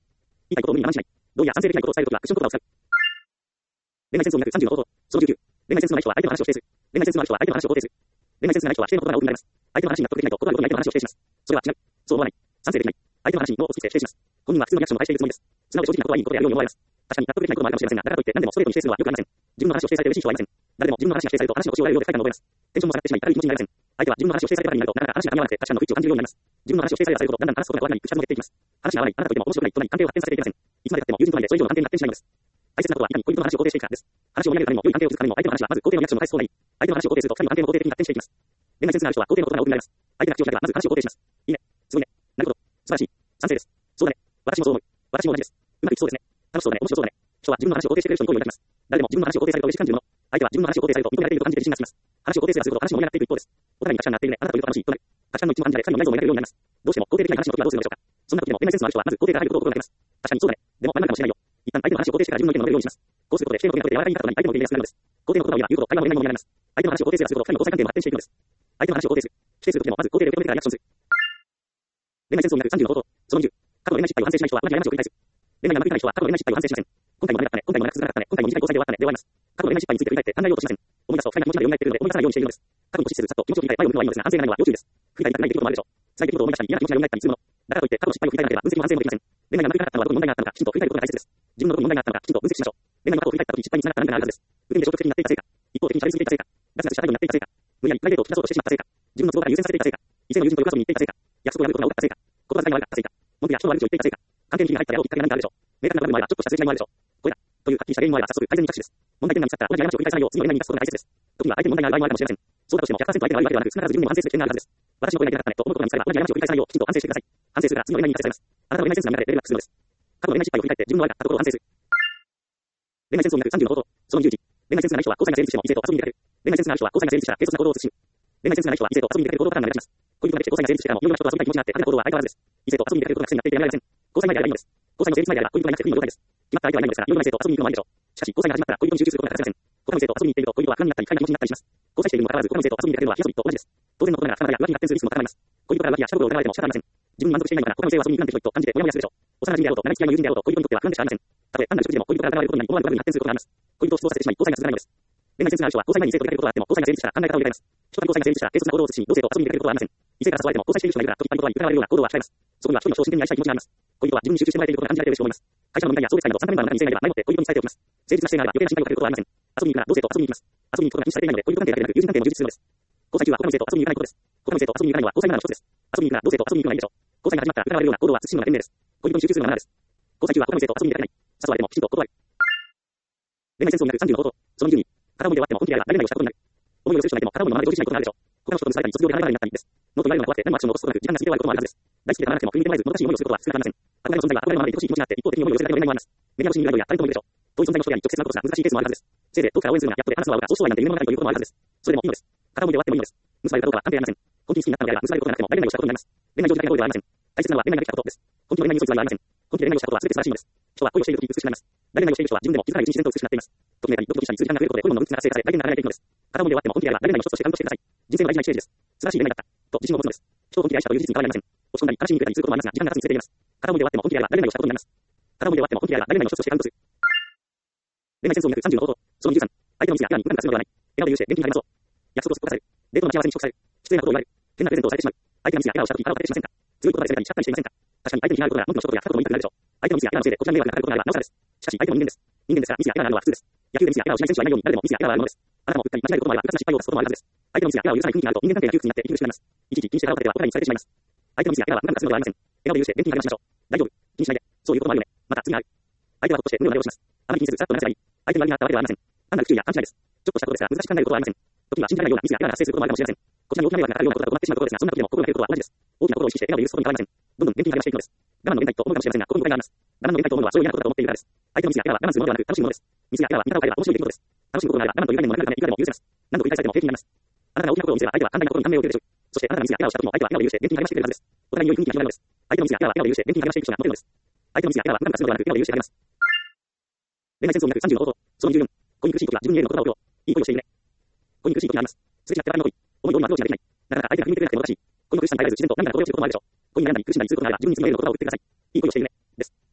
いたいことを無理に我慢しない。同意や賛成できないことを伝えるときはクッション言葉を使う。恋愛センスを磨くさんじゅうの方法。そのじゅうきゅう。恋愛センスのない人は相手の話を否定する。恋愛センスのある人は相手の話を肯定する。恋愛センスのない人は否定の言葉が多くなります。相手の話に納得できないと断ることに相手の話を否定します。それは違う。そう思わない。賛成できない。相手の話にノーをついて否定します。本人は普通のリアクションを返しているつもりです。素直で正直なことはいいことであるように思われます。確かに納得できないこともあるかもしれませんが、だからといって何でもストレートに否定するのはよくありません。自分の話を否定されて嬉しい人はいません。誰でも自分の話が否定されると話の腰を折られるようで不快感を覚えます。テンションも下がってしまい、軽い気持ちになりません。相手は自分の話を否定されたからになると、なかなか話が噛み合わなくて、確かに不一致を感じるようになります。自分の話を否定されるほど、だんだん話すことが怖くなり、口数も減っていきます。話が合わない、あなたといても面白くないとなり、関係は発展されていきません。いつまで経っても友人となりでそれ以上の関係に発展しないのです。大切なことはいかに恋人の話を肯定していくかです。話を盛り上げるためにも、良い関係を築くためにも、相手の話はまず肯定のリアクションを返す方がいい。相手の話を肯定すると、二人の関係も肯定的に発展していきます。恋愛センスのある人は肯定の言葉が多くなります。相手が口を開けば、まず話を肯定します。いいね。すごいね。なるほど。素晴らしい。賛成です。そうだね。私もそう思う。私も同じです。うまくいきそうですね。楽しそうだね。面白そうだね。人は自分の話を肯定してくれる人に好意を抱きます。誰でも自分の話を肯定されると嬉しく感じるもの。相手は自分の話を肯定されると認められていると感じて自信がつきます。話を肯定すればするほど話も盛り上がっていく一方です。お互いに価値観になっているね。あなたといると楽しいとなる。価値観の一致も感じられ、二人の内臓も描けるようになります。どうしても肯定できない話の時はどうするのでしょうか。そんな時でも恋愛センスのある人はまず肯定から入ることを心がけます。確かにそうだね。でも曖昧かもしれないよ。一旦相手の話を肯定してから自分の意見を述べるようにします。こうすることで否定の声が取れて柔らかい言い方となり相手の受け入れやすくなるのです。肯定の言葉を言えば言うほど会話も恋愛も盛り上がります。相手の話を肯定すればするほど二人の交際関係も発展していくのです。相手の話を肯定する。否定する時でもまず肯定で受け止めてからリアクションする。恋愛センスを磨くさんじゅうの方法。そのにじゅう。過去の恋愛失敗を反省しない人は同じ過ちを繰り返す。恋愛がうまくいかない人は過去の恋愛失敗を反省しません。今回もダメだったね。今回もなくすなかったね。今回も短い交際で終わったね。で終わります。過去の恋愛失敗について振り返って考えようとしません。思い出すと二人が気持ちまで蘇ってくるので思い出さないようにしているのです。過去の年せずさっと気持ちを切り替え前を向くのはいいのですが安静なのは要注意です。振り返りたくない出来事もあるでしょう。辛い出来事を思い出したり嫌な気持ちが蘇ったりするもの。だからといって過去の失敗を振り返らなければ分析も反省もできません。恋愛がうまくいかなかったのはどこに問題があったのかきちんと振り返ることが大切です。自分のどこに問題があったのかきちんと分析しましょう。恋愛のことを振り返った時失敗につながった何かがあるはずです。無限で消極的になっていたせいか、一方的に喋りすぎていたせいか、ガツガツした態度になっていたせいか、無理やりプライベートを引き出そうとしてしまったせいか、自分の都合から優先させていたせいか、異性の友人と夜遊びに行っていたせいか、約束を破ることが多かったせいか、言葉遣いが悪かったせいか、文句や人の悪口を言っていたせいか、関係に火が入ったらやろうきっかけが何かあるでしょう。明確な部分もあればちょっとしたすれ違いもあるでしょう。これだというはっきりした原因もあれば早速改善に着手です。問題点が見つかったら同じ過ちを繰り返さないよう次の恋愛に生かすことが大切です。時には相手に問題がある場合もあるかもしれません。そうだとしてもひゃくパーセント相手が悪いわけではなく、少なからず自分にも反省する点があるはずです。私の恋愛がなかったねと思うことが見つかれば同じ過ちを繰り返さないようきちんと反省してください。反省するから次の恋愛に生かせます。あなたの恋愛センスが乱れてレベルアップするのです。過去の恋愛失敗を振り返って自分の悪かったところを反省する。恋愛センスを磨くさんじゅうの方法。そのにじゅういち。恋愛センスがない人は交際が成立しても異性と遊びに出かける。恋愛センスがある人は交際が成立したら軽率な行動を慎む。恋愛センスがない人は異性と遊びに出かける行動から流れ出します。恋人ができて交際が成立してからもいろいろな人と遊びたい気持ちがあって彼の行動は相変わらずです。異性と遊びに出かけることが癖になっていてやめられません。交際前であればいいのです。交際の成立前であれば恋人がいなくて不利の状態です。決まった相手はいないのですから、いろいろな異性と遊びに行くのもありでしょう。しかし、交際が始まったら恋人に集中することが欠かせません。他の異性と遊びに行っていると恋人は不安になったり不快な気持ちになったりします。交際しているにもかかわらず他の異性と遊びに出かけるのは火遊びと同じです。当然のことながら二人が浮気に発展するリスクも高まります。恋人から浮気や下心を疑われても仕方ありません。自分に満足していないから他の異性を遊びに行かんでいると感じてモヤモヤするでしょう。幼馴染であろうと長い付き合いの友人であろうと恋人にとっては不安でしかありません。たとえ単なる食事でも恋人から疑われることになり思わぬトラブルに発展することがあります。恋人を失望させてしまい交際が続かないのです。恋愛センスがある人は交際前に異性と出かけることがあっても交際が成立したら考え方を入れ替えます。人に交際が成立したら軽率な行動を慎み同性と遊びに出かけることはありません。異性から誘われても交際している人がいるから時々言葉に疑われるような行動は控えます。そこには一人の人を真剣に愛したい気持ちがあります。恋人は自分に集中してもらえていることが感じられていると思います。会社の飲み会や送別会など参加メンバーの中に異性がいれば前もって恋人に伝えておきます。誠実な姿勢があれば余計な心配をかけることはありません。遊びに行くなら同性と遊びに行きます。遊びに行くことが禁止されていないので恋人関係だけでなく友人関係も充実するのです。交際中は他の異性と遊びに行かないことです。他の異性と遊びに行かないのは交際マナーの一つです。遊びに行くなら同性と遊びに行くのがいいでしょう。交際が始まったら疑われるような行動は慎むのが賢明です。恋人に集中するのがマナーです。交際中は他の異性と遊びに行かない。誘われてもきちんと断る。恋愛センスを磨くさんじゅうの方法。そのにじゅうに。片思いで終わっても本気であれば誰々をしたことになる。思いをする人がいても片思いのままで同時しないことがあるでしょう。他の人と結ばれたり卒業で離れ離れになったりです。ノーと言われるのが怖くて何もアクションを起こすことなく時間が過ぎて終わることもあるはずです。大好きでたまらなくても踏み出てもらえずもどかしい思いをすることは少なくありません。憧れの存在は憧れのままでいてほしい気持ちがあって一方的に思いを寄せるだけの恋愛もあります。メディア越しに見られるやタレントもいるでしょう。遠い存在の人やに直接なことが難しいケースもあるはずです。せいぜい遠くから応援するがやっとで話すのはそうそうはなんて夢の中にということもあるはずです。それでもいいのです。片思いで終わってもいいのです。結ばれるかどうかは関係ありません。本気に好きになったのであれば結ばれることがなくても誰々をしたことになります。恋愛上だけのことではありません。大切なのは恋愛ができたことです。本気の恋愛に嘘偽りはありません。本気で恋愛をしたことは全て素晴らしいのです。人は恋をしているとき美しくなります。誰々をしている人は自分でも気づかないうちに自然と美しくなっています。時めかにドキドキしたり数時間が増えることで恋の濃密な活性化され相手に流れていくのです。片思いで終わっても本気であれば誰々の一つとして感動してください。人生の大事な一ステージです。素晴らしい恋愛だったと自信を持つのです。人を本気で愛したという事実に変わりありません。落ち込んだり悲しみに暮れたりすることもありますが時間が経つにつれています。片思いで終わっても本気であれば誰々をしたことになります。片思いで終わっても本気であれば誰々の一つとして感動する。恋愛センスを磨くさんじゅうの方法。そのにじゅうさん。相手のミスや今に無駄にするのではない。笑顔で許して元気になりましょう。約束をすっぽかされる。デートの待ち合わせに遅刻される。失礼なことを言われる。変なプレゼントをされてしまう。相手のミスや笑顔をしたとき腹を立ててしませんか。強い言葉で責めたり叱ったりしていませんか。確かに相手に気があることなら文句の一言や二言も言いたくなるでしょう。相手のミスや笑顔のせいでこちらに迷惑がかかることがあればなおさらです。しかし相手も人間です。人間ですからミスや笑顔があるのは普通です。野球でミスや笑顔をしない選手はいないように誰でもミスや笑顔があるのです。あなたもうっかり間違えることもあれば複雑な失敗を犯すこともあるはずです。相手のミスや笑顔を許さない雰囲気があると人間関係が窮屈になって息苦しくなります。いちいち気にして笑顔を立ててはお互いにされてしまいます。相手のミスや笑顔は無駄にするのではありません。笑顔で許して元気になりましょう。大丈夫。気にしないで。そういうこともあるよね。また次がある。相手はほっとして胸をなでをします。あまり気にせずさっと流せばいい。相手の悪気があったわけではありません。単なる不注意や勘違いです。ちょっとしたことですが難しく考えることはありません。時には信じられないようなミスやエラーが発生することもあるかもしれません。こちらに大きな迷惑がかかるようなことが行ってしまうことですが、そんな時でも心がけることは同じです。大きなことを意識して笑顔で許すことに変わりません。どんどん元気に励ましていくのです。我慢の限界と思うかもしれませんが、ここに誤解があります。我慢の限界と思うのはそれを嫌なことだと思っているからです。相手のミスやエラーは我慢するものではなく楽しむものです。ミスやエラーは見たを変えれば面白い出来事です。楽しむことがあれば我慢という概念もなくなるためいくらでも許せます。何度繰り返されても平気になります。あなたが大きなことを見せば相手は簡単なことに感銘を受けるでしょう。そしてあなたがミスやエラーをした時も相手は笑顔で許して元気に励ましてくれるはずです。お互いに良い雰囲気が広がるのです。相手のミスやエラーは笑顔で許して元気に励ましていく人がモテるのです。相手のミスやエラーは無駄にするのではなく笑顔で許してあげます。恋愛センスを磨くさんじゅうの方法。そのにじゅうよん。恋に苦しい時は自分に言える言葉を送ろう。いい恋をしているね。恋に苦しい時があります。すれ違って笑いの恋。思い通りのアプローチができない。なかなか相手が振り向いてくれなくてもどかしい。恋の苦しさに耐えられず自然と涙がこぼれ落ちることもあるでしょう。恋にならない苦しみなり痛くこともあれば自分に強いる言葉を送ってください。いい恋をしているね。です。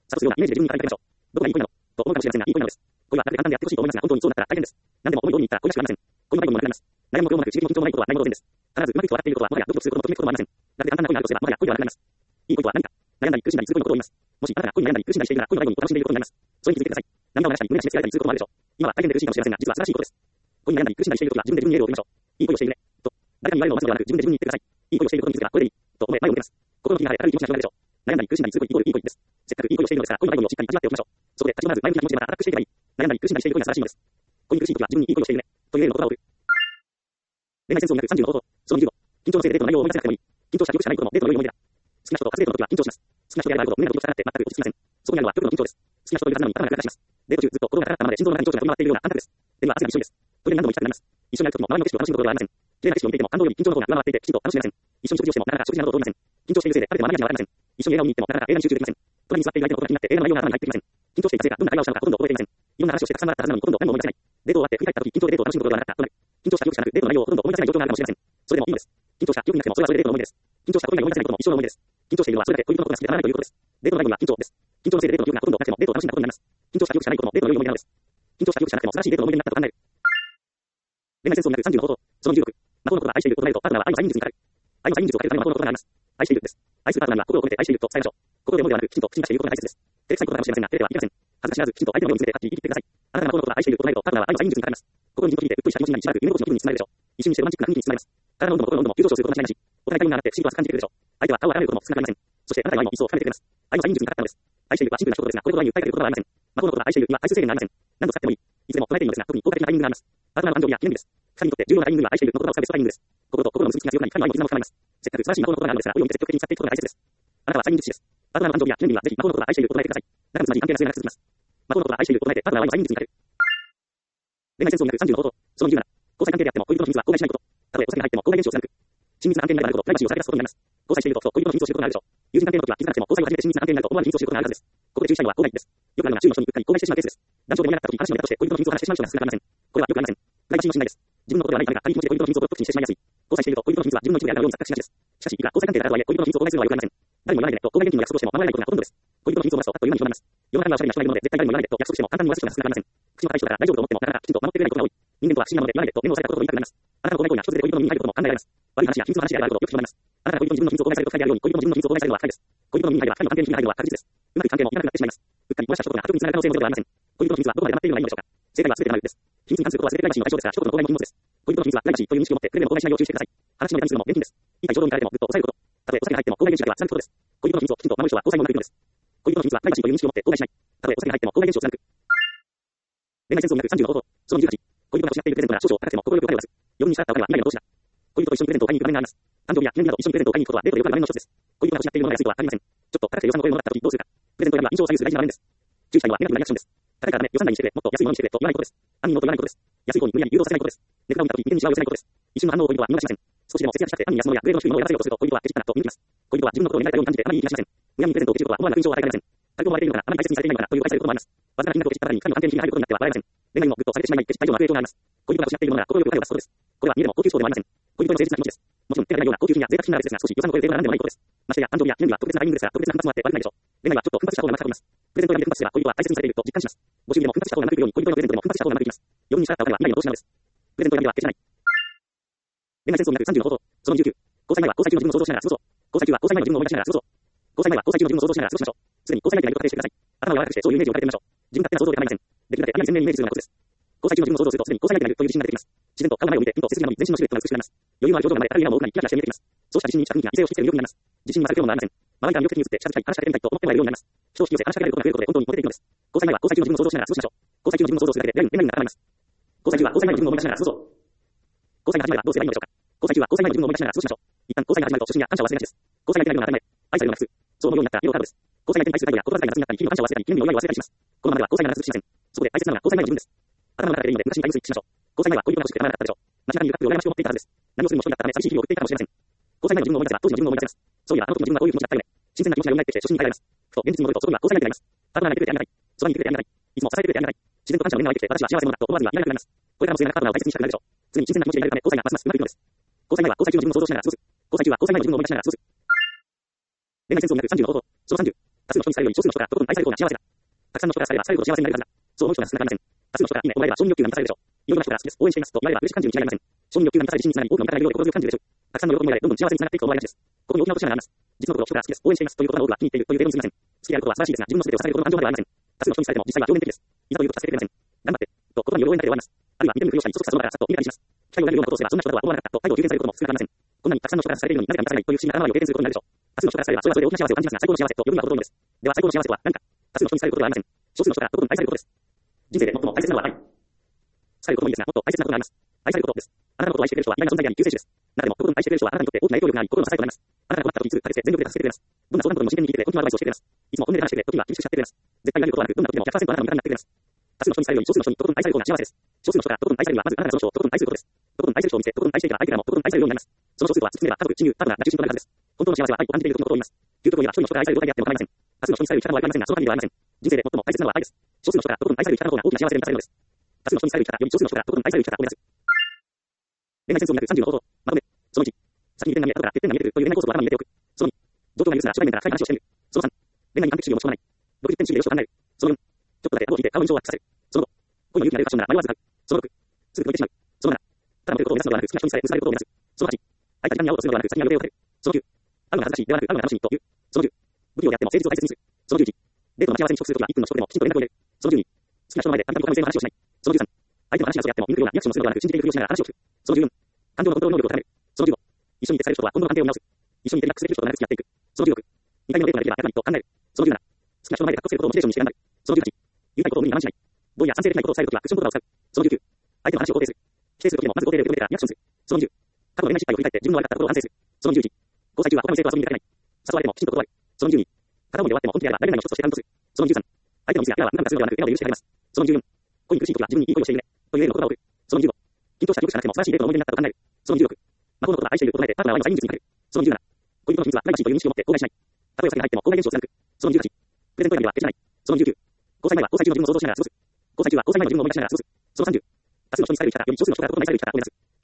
諭すようなイメージで自分に書いてあげましょう。どこがいい恋なのと思うかもしれませんが、いい恋なのです。恋はまるで簡単でやってほしいと思いますが、本当にそうなったら大変です。何でも思い通りにいった恋らしくありません。恋の最後にもなります。悩む目標もなく、刺激も緊張もないことはないものです。必ずうまくいくと笑っていることは、もはやドキドキすることもときめくこともありません。まるで簡単な恋があるとすれば、もはや恋ではなくなります。いい恋とは何か。悩んだり苦しんだりする恋のことを言います。もしあなたが恋に悩んだり苦しんだりしているなら、恋の最後にお楽しみでいることになります。それに気づいてください。涙を流したり、胸が締め付けられたりすることもあるでしょう。今は大変で苦しいかもしれませんが、実は素晴らしいことです。恋に悩んだり苦しんだりしているときは、自分で自分に言えるを送りましょう。いい恋をしているね。と。誰かに言われるのを待つのではなく、自分で自分に言ってください。いい恋をしていることに気づけば、これでいい。と思え、前を向けます。心の気が晴れ、明るい気持ちが広がるでしょう。悩んだり苦しんだりする恋イコールいい恋です。せっかくいい恋をしているのですから、恋の最後をしっかり味わっておきましょう。そこで立ち止まらず前向きな気持ちでまたアタックしていけばいい。悩んだり苦しんだりしている恋が素晴らしいのです。恋に苦しいときは自分にいい恋をしているね。という例の言葉を送る。恋愛戦争になるさんじゅうの方法。そのにじゅうご。緊張のせいでデートの内容を思い出せなくてもいい。緊張した記憶しかないこともデートの良い思い出だ。好きな人と初デートの時は緊張します。好きな人であればあるほど胸がドキドキしたがって全く落ち着きません。そこにあるのは極度の緊張です。好きな人といるはずなのに頭がガラガラします。デート中ずっと心が高かったままで心臓の中に情緒が飛び回っているような感覚です。では汗がびっしょりです。トイレに何度も行きたくなります。一緒に歩く時も周りの景色を楽しむことがありません。綺麗な景色を見ていても感動より緊張の方が上回っていてきちんと楽しめません。一緒に食事をしてもなかなか食事などを通りません。緊張しているせいで食べてもあまり味がわかりません。一緒に映画を見に行ってもなかなか映画に集中できません。隣に座っている相手のことが気になって映画の内容が頭に入ってきません。緊張していたせいかどんな会話をしたのかほとんど覚えていません。いろんな話をしてたくさんあったはずなのにほとんど何も思い出せない。デートを終わって振り返った時緊張でデートを楽しむことがなかったとなる。緊張した記憶しかなくデートの内容をほとんど思い出せない状況があるかもしれません。それでもいいのです。緊張した記憶になってもそれはそれでデートの思い出です。緊張した恋が思い出せないことも一生の思い出です。緊張しているのはそれだけ恋人のことが好きでたまらないということです。デートの内容は緊張です。緊張のせいでデートの記憶がほとんどなくてもデートを楽しんだことになります。緊張した記憶しかないこともデートの良い思い出なのです。緊張した記憶しかなくても素晴らしいデートの思い出になったと考える。恋愛戦争になるさんじゅうの方法。そのじゅうろく。魔法の言葉愛していると唱えるとパートナーは愛の催眠術にかかる。愛の催眠術をかけるための魔法の言葉があります。愛しているです。愛するパートナーには心を込めて愛していると伝えましょう。心で思うではなくきちんと口に出していることが大切です。照れくさいことかもしれませんが、照れてはいけません。恥ずかしがらずきちんと相手の目を見つめてはっきり言い切ってください。あなたが魔法の言葉愛していると唱えるとパートナーは愛の催眠術にかかります。心にじっと聞いてうっとりした気持ちになりしばらく夢の心地の気分に包まれるでしょう。一瞬にしてロマンチックな雰囲気に包まれます。体の温度も心の温度も急上昇すること間違いなし。お互い体温が上がって不思議と熱く感じてくるでしょう。相手は顔を洗うことも少なくありません。そしてあなたには愛も一層深めてくれます。愛の催眠術にかかったのです。愛しているはシンプルな一言ですが、これ言葉に訴えている言葉はありません。魔法の言葉愛しているには回数制限がありません。何度使ってもいい。いつでも唱えていいのですが、特に効果的なタイミングがあります。パートナーの誕生日や記念日です。二人にとって重要なタイミングには愛しているの言葉を使うベストタイミングです。心と心の結びつきが強くなり、二人の愛の絆も深まります。せっかく素晴らしい魔法の言葉があるのですが、恋を見て積極的に使っていくことが大切です。あなたは催眠術師です。パートナーの誕生日や記念日にはぜひ魔法の言葉愛していると唱えてください。仲睦まじい関係が末永く続きます。魔法の言葉愛していると唱えてパートナーは愛の催眠術にかかる。恋愛戦争になるさんじゅうの方法。そのにじゅうなな。交際関係であっても恋人の秘密は公開しないこと。たとえお酒が入っても公開現象を貫く。親密な関係になるほどプライバシーをさらけ出すことになります。交際していると恋人の秘密を知ることがあるでしょう。友人関係の時は気づかなくても交際を始めて親密な関係になると思わぬ秘密を知ることがあるはずです。ここで注意したいのは公開です。よくあるのが周囲の人にうっかり公開してしまうケースです。男女で盛り上がった時話のネタとして恋人の秘密を話してしまう人が少なくありません。これはよくありません。プライバシーの信頼です。自分のことではないためが軽い気持ちで恋人の秘密を口にしてしまいやすい。交際していると恋人の秘密は自分の一部であるように錯覚しがちです。しかし、いくら交際関係であるとはいえ恋人の秘密を公開するのはよくありません。誰も言わないでねと公開現金の約束をしても守らないことがほとんどです。恋人の秘密を漏らすとあっという間に広まります。世の中にはおしゃれな人がいるので絶対誰も言わないでと約束しても簡単に漏らす人が少なくありません。口の堅い人だから大丈夫と思ってもなかなかきちんと守ってくれないことが多い。人間とは不思議なので言わないでと目を押さえたことを言いたくなります。あなたの行為が一つで恋人の耳に入ることも考えられます。悪い話や秘密の話であることをよく聞きます。あなたが恋人の自分の秘密を公開されると書いてあるように恋人の自分の秘密を公開されるのは不快です。恋人の耳に入れば二人の関係に火が入るのは確実です。うまくいく関係もいなくなってしまいます。うっかり漏らしたことが破局につながる可能性もゼロではありません。恋人の秘密はどこまで黙っているのがいいのでしょうか。正解は全てではないです。秘密に関することは全てプライバシーの対象ですが、一言の公開の禁物です。恋人の秘密はプライバシーという認識を持ってくれぐれも公開しないよう注意してください。話のネタにするのも厳禁です。いい対衝動に駆られてもぐっと抑えること。たとえお酒が入っても公開現象だけは貫くことです。恋人の秘密をきちんと守る人は交際もなくいるのです。恋人の秘密はプライバシーという認識を持って公開しない。たとえお酒が入っても公開現象を貫く。恋愛戦争になるさんじゅうの方法。そのにじゅうはち。恋人が失っているプレゼントなら少々高くても心よく答えを出す。余分に支払ったお金は未来の投資だ。恋人と一緒にプレゼントを買いに行く場面があります。誕生日や記念日など一緒にプレゼントを買いに行くことはデートでよくある場面の一つです。恋人が失っているものが安いとは限りません。ちょっと高くて予算の超えるものだった時どうするか。プレゼント選びは印象を左右する大事な場面です。注意したいのはネガティブなリアクションです。高いからダメ、予算内にしてくれ、もっと安いものにしてくれと言わないことです。安易にもと言わないことです。安い方に無理やり誘導させないことです。値札を見た時に手にしわを寄せないことです。一瞬の反応を恋人は見逃しません。少しでも節約したくて安易に安物やグレードの低いものを選ばせようとすると恋人はケチったなと見抜きます。恋人は自分のことを願いたように感じてあまりいい気がしません。むやみにプレゼントをケチることは思わぬ悪印象を与えられません。誰と思われているのかな、あまり大切にされていないのかなという誤解されることもあります。わずかな金額をケチったからに神の関係に火が入ることになっては笑えません。恋愛にもぐっとされてしまいないケチった以上の悪影響があります。恋人が失っているものが心よく答えを出すことです。これは見えでも高級志向ではありません。恋人の誠実な気持ちです。もちろん手がないような高級品や贅沢品なら別ですが、少し予算を超える程度なら何でもないことです。ましてや誕生日や記念日は特別なタイミングですから特別な奮発もあって悪くないでしょう。恋愛はちょっと奮発した方がうまく運びます。プレゼントをやめて奮発すれば恋人は大切にされていると実感します。ご祝儀でも奮発した方がうまくいくように恋人のプレゼントでも奮発した方がうまくいきます。余分に支払ったお金は未来の投資なのです。プレゼントをやめてはケチらない。恋愛戦争になるさんじゅうの方法。そのにじゅうきゅう。交際前は交際中の自分を想像しながら過ごそう。交際中は交際前の自分を思い出しながら過ごそう。交際前は交際中の自分を想像しながら過ごしましょう。すでに交際相手がいると仮定してください。頭を柔らかくしてそういうイメージを浮かべてみましょう。自分勝手な想像で構いません。できるだけあまり鮮明にイメージするようなことです。交際中の自分を想像するとすでに交際相手がいるという自信が出てきます。自然と顔の前を見てピンと背筋が伸び全身のシルエットが美しくなります。余裕のある表情が生まれ軽い笑顔も多くなりキラキラして見えてきます。そうした自信に満ちた雰囲気が異性を引きつける魅力になります。自信に勝るようなものはありません。周りから魅力的に映って近づきたい、話しかけてみたいと思ってもらえるようになります。人を引き寄せ話しかけられることが増えることで本当にモテていくのです。交際前は交際中の自分を想像しながら過ごしましょう。交際中の自分を想像するだけで恋愛にならないます。交際中は交際前の自分を思い出しながら過ごそう。交際が始まればどうすればいいのでしょうか。交際中は交際前の自分を思い出しながら過ごしましょう。一旦交際が始まると初心や感謝を忘れがちです。交際相手がいるのは当たり前。愛されるのが普通。そう思うようになったら要カードです。交際相手に対する態度や心遣いが夏になったり、日々の感謝を忘れたり、記念日のお祝いを忘れたりします。このままでは交際が長続きしません。そこで大切なのは交際前の自分です。頭の中でいいので昔にタイムスイッチしましょう。交際前は恋人が欲しくてたまらなかったでしょう。街中にいるカップルを羨ましく思っていたはずです。何をするにも一人だったため寂しい日々を送っていたかもしれません。交際前の自分を思い出せば当時の自分を思い出せます。そういえばあの時の自分はこういう気持ちだったよね。新鮮な気持ちが蘇ってきて初心に帰られます。ふと現実に戻るとそこには交際相手がいます。パートナーがいてくれてありがたい。そばにいてくれてありがたい。いつも支えてくれてありがたい。自然と感謝の念が湧いてきて私は幸せ者だと思わずにはいられなくなります。これからも末永くパートナーを大切にしたくなるでしょう。常に新鮮な気持ちでいられるため交際がますますうまくいくのです。交際前は交際中の自分を想像しながら過ごす。交際中は交際前の自分を思い出しながら過ごす。恋愛戦争になるさんじゅうの方法。そのさんじゅう。 多数の人にされるより少数の人がとことん愛される方が幸せだ。たくさんの人からされればされるほど幸せになれるはずだ。そう思う人が少なくありません。多数の人がいいねをもらえれば承認欲求が満たされるでしょう。いろんな人から好きです。応援しています。と言われれば嬉しく感じるに違いありません。承認欲求が満たされ自信につながり多くの満たない量で心強く感じるでしょう。たくさんの喜びがどんどん幸せにつながっていくと思われがちです。ここに大きな落とし穴があります。実のところ人から好きです。応援していますという言葉の多くは気に入っているという例論にすぎません。好きであることは素晴らしいですが、自分の全てをされることの感情ではありません。多数の人にされても実際は表面的です。いざということはさせてくれません。頑張って、と言葉による応援だけで終わります。あるいは見て見ぬふりをしたり、嘘つかその場からさっと見たりします。機会を裏切るようなことをすればそんな人だとは思わなかったと態度を優先されることも少なくありません。こんなにたくさんの人からされているのになぜか満たされないという不思議な頭を経験することになるでしょう。多数の人からされればそれはそれで大きな幸せを感じますが、最高の幸せと世にはほど遠いのです。では最高の幸せとは何か。多数の人にされることではありません。少数の人からとことん愛されることです。人生で最も大切なのは愛。されることもいいですが、もっと大切なことがあります。愛されることです。あなたのことを愛してくれる人は意外な存在であり、救世主です。中でも、とことん愛してくれる人はあなたにとって大きな影響力があり、心の支えとなります。あなたが困った時にすぐ駆けつけ全力で助けてくれます。どんな相談事にも真剣に聞いてくれ、時にはアドバイスをしてくれます。いつも本音で話してくれ、時には厳しく叱ってくれます。絶対にあげることはなく、どんな時でもひゃくパーセントあなたの味方になってくれます。多数の人にされるより少数の人にとことん愛される方が幸せです。少数の人がとことん愛されるには、まずあなたがその人をとことん愛することです。とことん愛せる人を見せ、とことん愛していたら相手からもとことん愛されるようになります。その少数とは突き詰めれば家族、親友、パートナーが中心となるはずです。本当の幸せは愛を感じている時のことを言います。究極を言えば一人の人が愛される状態であっても構いません。多数の人にされる力もありませんが、その限りではありません。人生で最も大切なのは愛です。少数の人がとことん愛される力の方が大きな幸せで満たされるのです。多数の人にされる力より少数の人がとことん愛される力を目指す。恋愛戦争になくさんじゅうの法則。まとめ。そのいち。先に点が見えたから欠点が見えてくるという恋愛構想を頭に入れておく。そのに。状況が許すなら初対面から深い話をしてみる。そのさん。恋愛に完璧主義を持ち込まない。ろくじゅってん主義でよしを考える。そのよん。ちょっとだけ顎を引いて顔を印象を悪化させる。そのご。恋の勇気が出るファッションなら迷わず買う。そのろく。すぐに置いてしまう。そのなな。ただモテることを目指すのではなく好きな人にされ結ばれることを目指す。そのはち。相手に何に会おうとするのではなく先に予定を立てる。そのきゅう。会うのが恥ずかしいではなく会うのが楽しいという。そのじゅう。不器用であっても誠実を大切にする。そのじゅういち。デートの待ち合わせに遅刻するときは、いっぷんの遅刻でもきちんと連絡を入れる。そのじゅうに。好きな人の前で淡々と可能性の話をしない。そのじゅうさん。相手の話がそうやっても見抜くようなリアクションをするのではなく信じているふりをしながら話を聞く。そのじゅうよん。感情のコントロール能力を高める。そのじゅうご。一緒にいて使える人とは今度の関係を見直す。一緒にいてリラックスできる人となるべく付き合っていく。そのじゅうろく。にかいめのデートができれば役割と考える。そのじゅうなな。好きな人の前で格好つけることをモチベーションにして頑張る。そのじゅうはち。言いたいことを無理に我慢しない。同意や賛成できないことを伝えるときはクッション言葉を使う。そのじゅうきゅう。相手の話を肯定する。否定するときもまず肯定で受け止めてからリアクションする。そのにじゅう。過去の恋愛失敗を振り返って自分の悪かったことを反省する。そのにじゅういち。交際中は他の異性と遊びに出かけない。誘われてもきちんと断る。そのにじゅうに。片思いで終わっても本気であれば誰々の一つとしてカウントする。そのにじゅうさん。相手のミスやエラーは普段からするのではなくエラーを許してあげます。そのにじゅうよん。恋に苦しいときは自分にいい恋をしているね。という例の言葉を送る。そのにじゅうご。緊張した記憶しかなくても素晴らしいデートの思い出になったと考える。そのにじゅうろく。魔法のことが愛していると唱えてパートナーは愛の催眠術にかける。そのにじゅうなな。恋人の秘密はプライバシーという認識を持って公開しない。たとえお酒が入っても公開現象を貫く。そのにじゅうはち。プレゼント選びは決じゃない。そのにじゅうきゅう。交際前は交際中の自分を想像しながら過ごす。交際中は交際前の自分を思い出しながら過ごす。そのさんじゅう。多数の人にされる力より少数の人からとことん愛される力を目指す。